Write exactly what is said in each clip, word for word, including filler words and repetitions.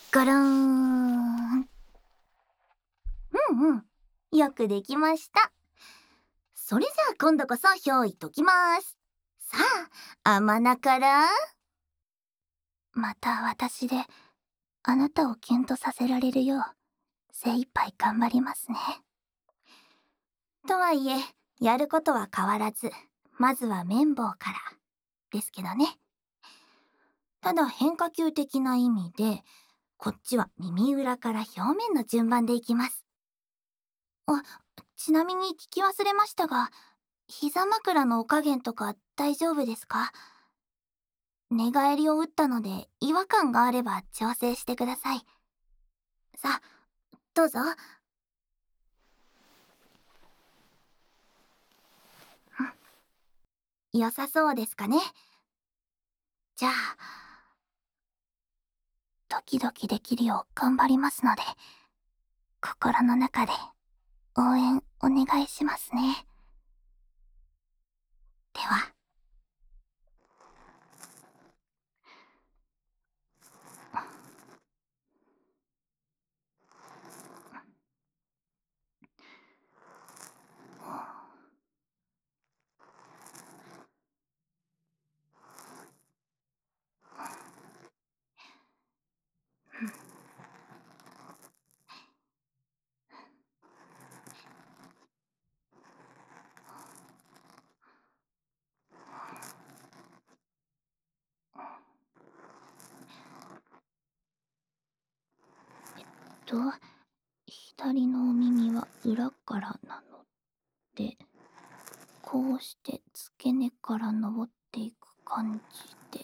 ガラーン。うんうん。よくできました。それじゃあ今度こそ憑依解きます。さあ、甘名から。また私であなたをキュンとさせられるよう精一杯頑張りますね。とはいえ、やることは変わらず、まずは綿棒からですけどね。ただ変化球的な意味で、こっちは耳裏から表面の順番でいきます。あ、ちなみに聞き忘れましたが、膝枕のお加減とか大丈夫ですか？寝返りを打ったので違和感があれば調整してください。さあ、どうぞ。良さそうですかね。じゃあ、ドキドキできるよう頑張りますので、心の中で応援お願いしますね。では。と、左のお耳は裏からなので、こうして付け根から登っていく感じで。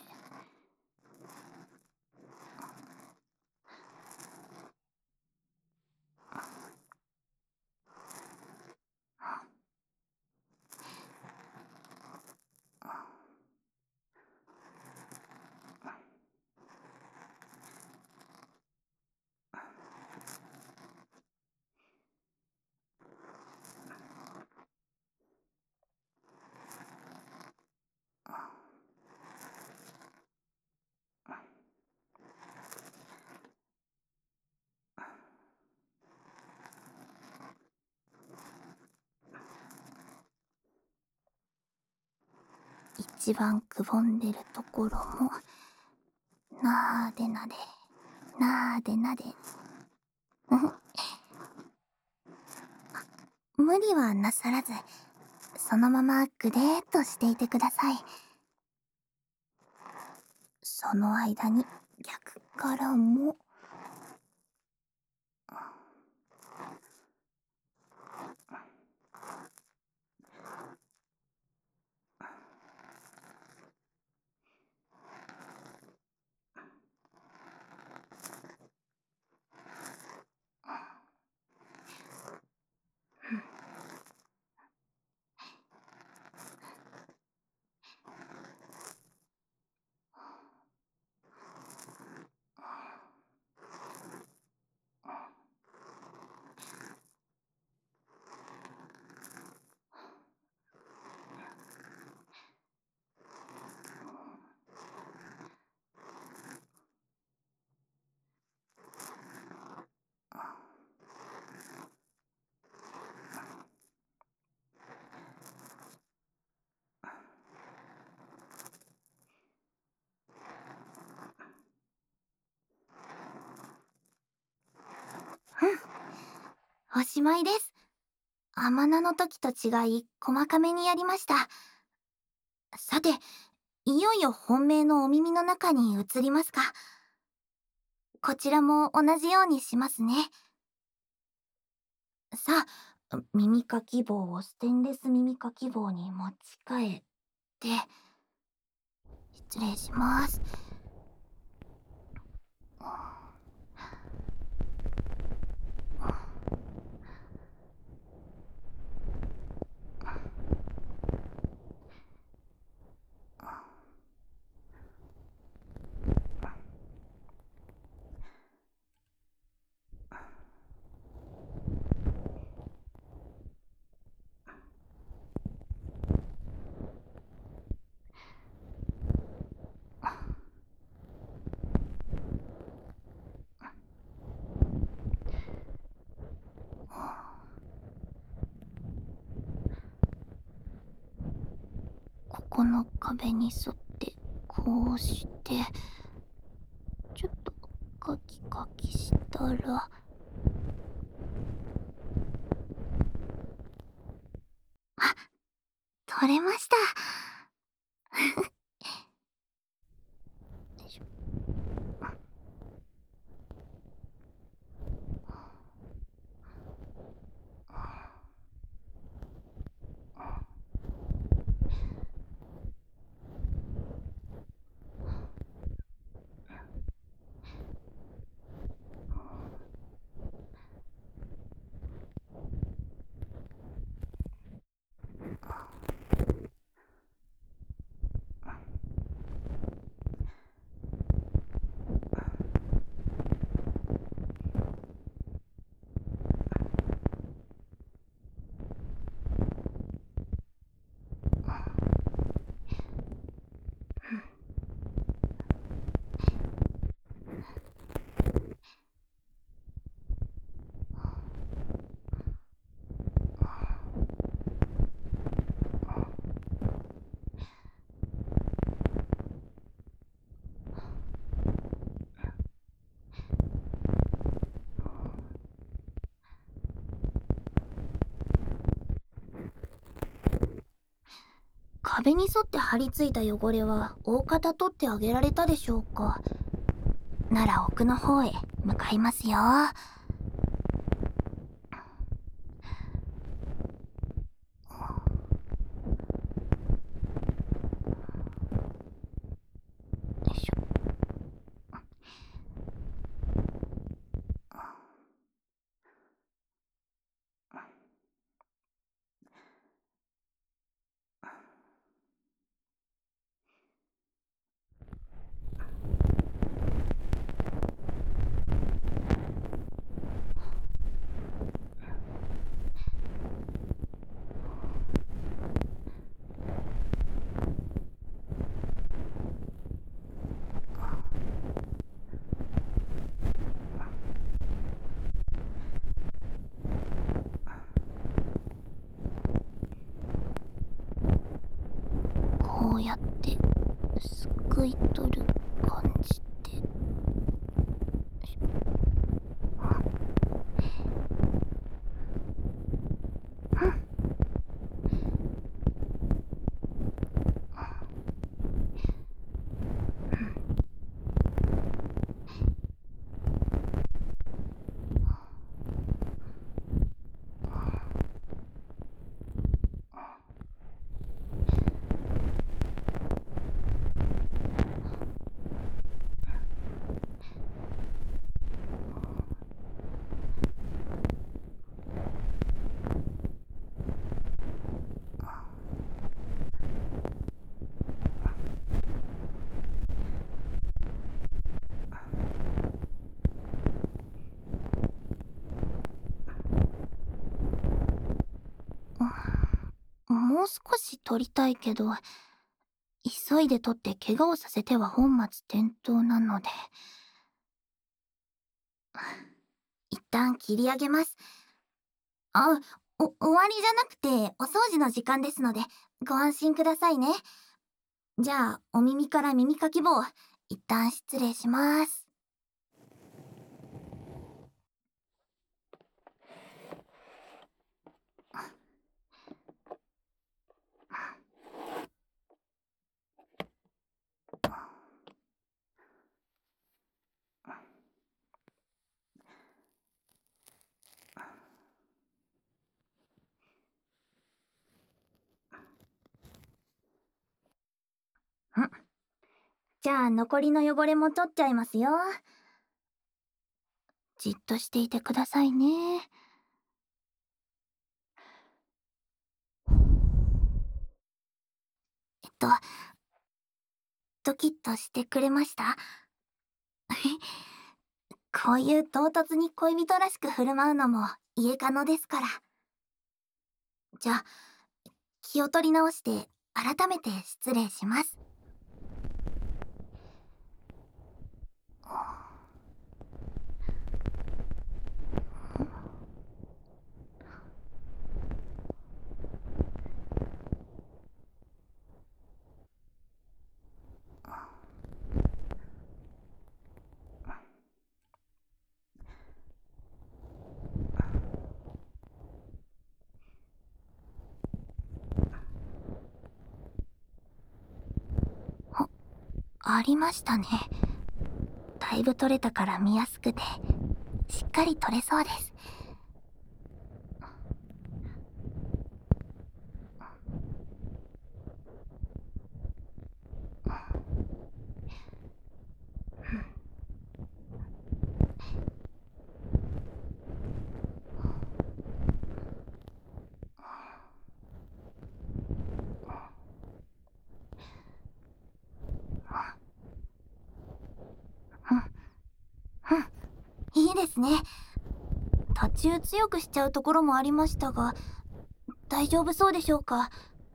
一番くぼんでるところもなーでなでなーでなで。無理はなさらず、そのままぐでーっとしていてください。その間に逆からも。うん、おしまいです。甘菜の時と違い細かめにやりました。さて、いよいよ本命のお耳の中に移りますか。こちらも同じようにしますね。さあ、耳かき棒をステンレス耳かき棒に持ち替えて、失礼します。 この壁に沿ってこうしてちょっとカキカキしたら、あ、取れました。よいしょ。壁に沿って張り付いた汚れは大方取ってあげられたでしょうか。なら奥の方へ向かいますよ。よいしょ。こうやってすくい取る感じで。よいしょ。うん。もう少し取りたいけど、急いで取って怪我をさせては本末転倒なので、一旦切り上げます。あ、お、終わりじゃなくてお掃除の時間ですので、ご安心くださいね。じゃあ、お耳から耳かき棒、一旦失礼します。んじゃあ、残りの汚れも取っちゃいますよ。じっとしていてくださいね。えっと、ドキッとしてくれました？こういう唐突に恋人らしく振る舞うのも家可能ですから。じゃあ、気を取り直して改めて失礼します。 ありましたね。だいぶ取れたから見やすくて、しっかり取れそうです。うん、うん、いいですね。途中強くしちゃうところもありましたが、大丈夫そうでしょうか。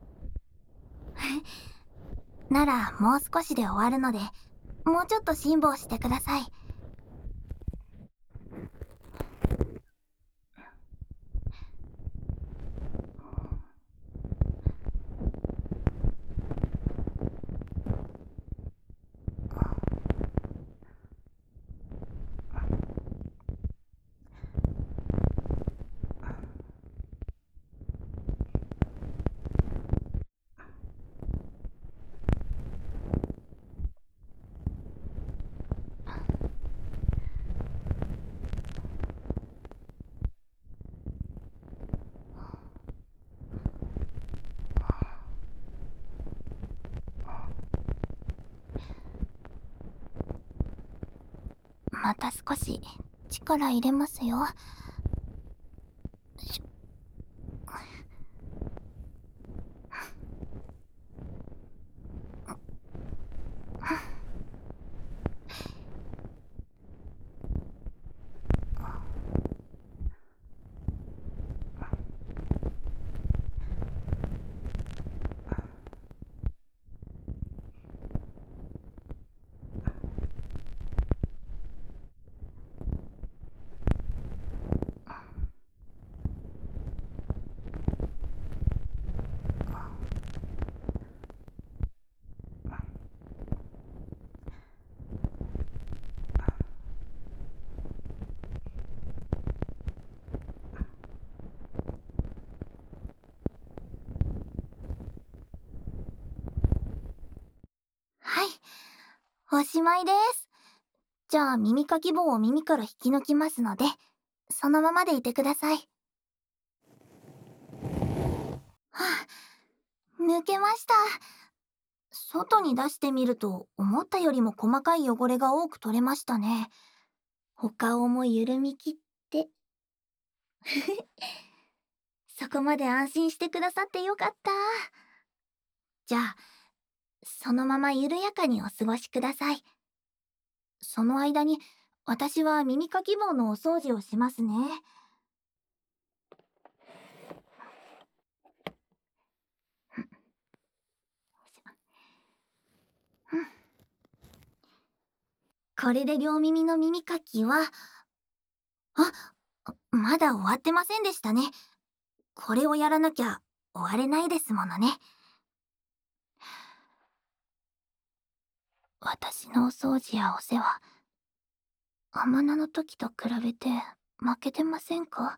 ならもう少しで終わるので、もうちょっと辛抱してください。また少し力入れますよ。はい、おしまいです。じゃあ耳かき棒を耳から引き抜きますので、そのままでいてください。はあ、抜けました。外に出してみると思ったよりも細かい汚れが多く取れましたね。お顔も緩みきって。そこまで安心してくださってよかった。じゃあ、そのまま緩やかにお過ごしください。その間に私は耳かき棒のお掃除をしますね。これで両耳の耳かきは、あ、まだ終わってませんでしたね。これをやらなきゃ終われないですものね。私のお掃除やお世話、あまなの時と比べて負けてませんか？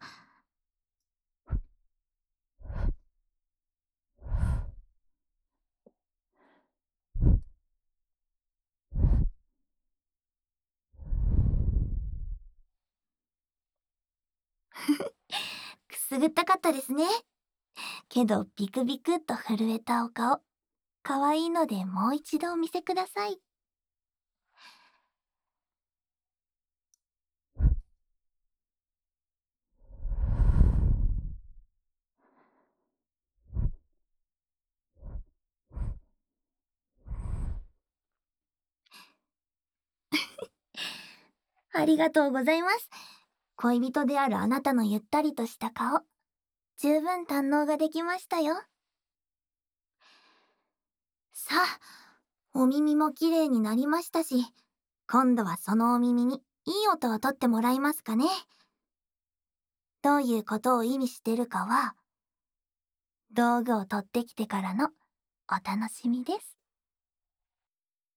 くすぐったかったですね。けどビクビクっと震えたお顔、可愛いのでもう一度お見せください。ありがとうございます。恋人であるあなたのゆったりとした顔、十分堪能ができましたよ。さあ、お耳もきれいになりましたし、今度はそのお耳にいい音をとってもらいますかね。どういうことを意味してるかは、道具を取ってきてからのお楽しみです。